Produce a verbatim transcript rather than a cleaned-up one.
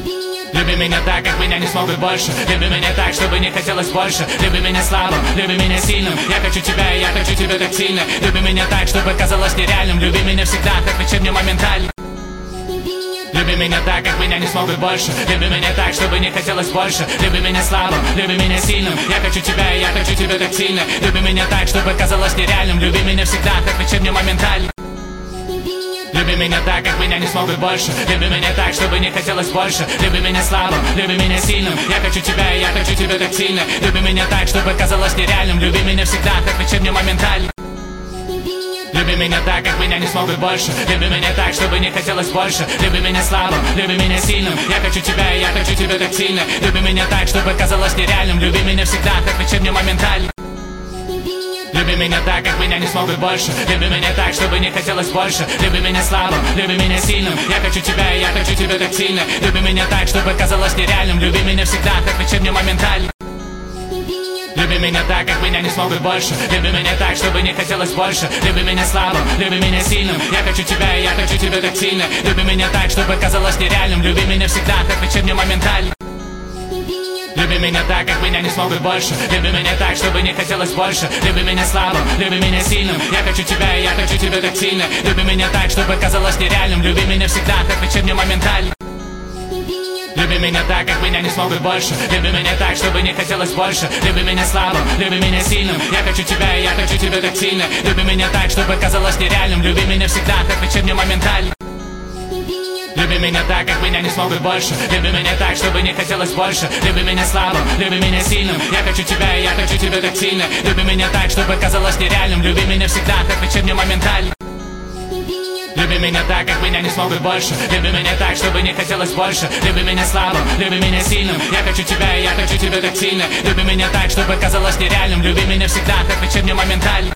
Люби меня так, как меня не смогут больше. Люби меня так, чтобы не хотелось больше. Люби меня слабым, люби меня сильным. Я хочу тебя, и я хочу тебя так сильно. Люби меня так, чтобы казалось нереальным. Люби меня всегда, отвечай мне моментально. Люби меня так, как меня не смогут больше. Люби меня так, чтобы не хотелось больше. Люби меня слабым, люби меня сильным. Я хочу тебя, и я хочу тебя так сильно. Люби меня так, чтобы казалось нереальным. Люби меня всегда, отвечай мне моментально. Люби меня так, как меня не смогут больше. Люби меня так, чтобы не хотелось больше. Люби меня слабым, люби меня сильным. Я хочу тебя, и я хочу тебя так сильно. Люби меня так, чтобы казалось нереальным. Люби меня всегда, отвечай мне моментально. Люби меня так, как меня не смогут больше. Люби меня так, чтобы не хотелось больше. Люби меня слабым, люби меня сильным. Я хочу тебя, и я хочу тебя так сильно. Люби меня так, чтобы казалось нереальным. Люби меня всегда, отвечай мне моментально. Люби меня так, как меня не смогут больше. Люби меня так, чтобы не хотелось больше. Люби меня слабым, люби меня сильным. Я хочу тебя, и я хочу тебя так сильно. Люби меня так, чтобы казалось нереальным. Люби меня всегда, отвечай мне моментально. Люби меня так, как меня не смогут больше. Люби меня так, чтобы не хотелось больше. Люби меня слабым, люби меня сильным. Я хочу тебя, и я хочу тебя так сильно. Люби меня так, чтобы казалось нереальным. Люби меня всегда, отвечай мне моментально. Люби меня так, как меня не смогут больше. Люби меня так, чтобы не хотелось больше. Люби меня слабым, люби меня сильным. Я хочу тебя, и я хочу тебя так сильно. Люби меня так, чтобы казалось нереальным. Люби меня всегда, отвечай мне моментально. Люби меня так, как меня не смогут больше. Люби меня так, чтобы не хотелось больше. Люби меня слабым, люби меня сильным. Я хочу тебя, и я хочу тебя так сильно. Люби меня так, чтобы казалось нереальным. Люби меня всегда, отвечай мне моментально. Люби меня так, как меня не смогут больше. Люби меня так, чтобы не хотелось больше. Люби меня слабым, люби меня сильным. Я хочу тебя, и я хочу тебя так сильно. Люби меня так, чтобы казалось нереальным. Люби меня всегда, отвечай мне моментально. Люби меня так, как меня не смогут больше. Люби меня так, чтобы не хотелось больше. Люби меня слабым, люби меня сильным. Я хочу тебя, и я хочу тебя так сильно. Люби меня так, чтобы казалось нереальным. Люби меня всегда, отвечай мне моментально.